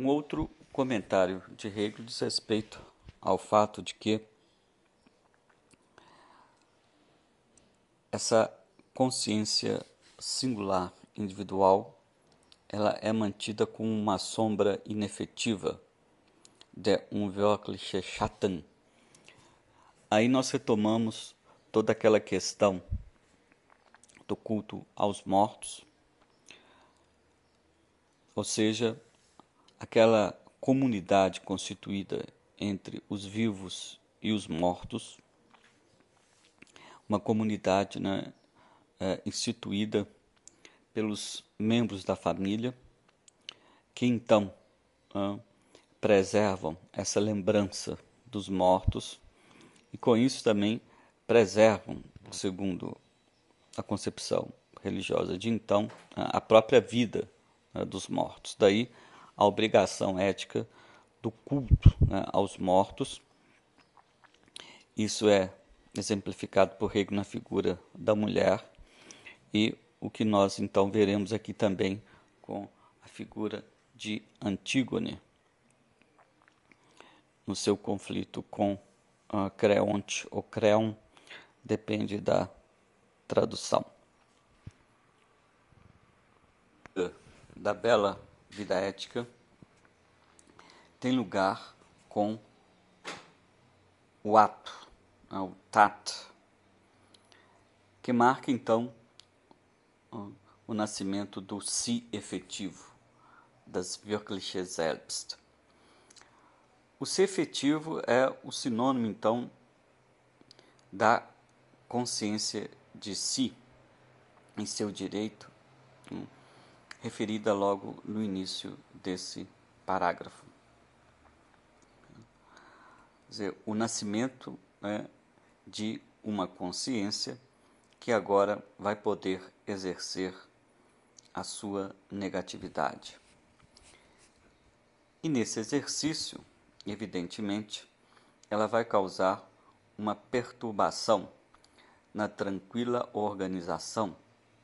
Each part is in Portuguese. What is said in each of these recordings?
Um outro comentário de Hegel diz respeito ao fato de que essa consciência singular individual ela é mantida como uma sombra inefetiva, der unwirkliche Schatten. Aí nós retomamos toda aquela questão do culto aos mortos, ou seja, aquela comunidade constituída entre os vivos e os mortos, uma comunidade, instituída pelos membros da família, que então preservam essa lembrança dos mortos e com isso também preservam, segundo a concepção religiosa de então, a própria vida dos mortos. Daí a obrigação ética do culto aos mortos. Isso é exemplificado por Hegel na figura da mulher e o que nós então veremos aqui também com a figura de Antígone no seu conflito com Creonte ou Creon, depende da tradução. Da bela vida ética tem lugar com o ato, o tat, que marca então o nascimento do si efetivo, das wirkliche Selbst. O si efetivo é o sinônimo então da consciência de si em seu direito, referida logo no início desse parágrafo. Quer dizer, o nascimento de uma consciência que agora vai poder exercer a sua negatividade. E nesse exercício, evidentemente, ela vai causar uma perturbação na tranquila organização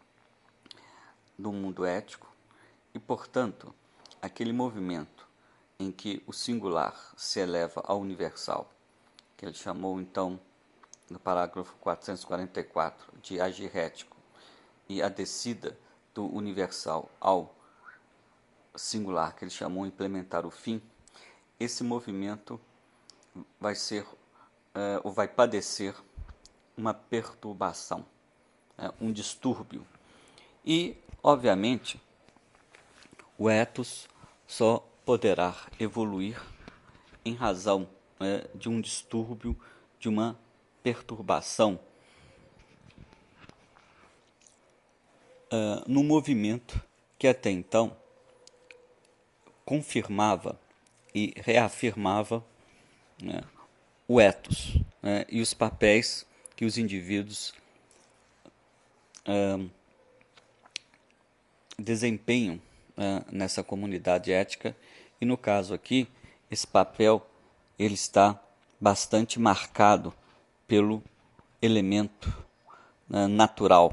do mundo ético e, portanto, aquele movimento em que o singular se eleva ao universal, que ele chamou então no parágrafo 444 de agir ético, e a descida do universal ao singular, que ele chamou implementar o fim, esse movimento vai ser ou vai padecer uma perturbação, um distúrbio. E, obviamente, o ethos só poderá evoluir em razão de um distúrbio, de uma perturbação no movimento que até então confirmava e reafirmava o ethos e os papéis que os indivíduos desempenham nessa comunidade ética, e no caso aqui, esse papel ele está bastante marcado pelo elemento natural.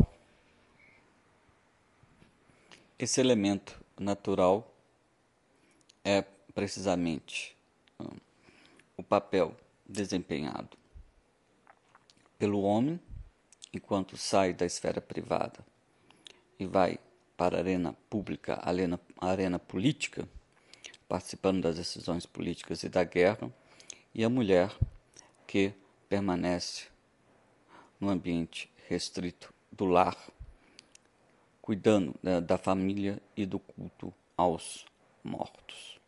Esse elemento natural é precisamente o papel desempenhado pelo homem enquanto sai da esfera privada e vai para a arena pública, a arena política, participando das decisões políticas e da guerra, e a mulher que permanece no ambiente restrito do lar, cuidando da família e do culto aos mortos.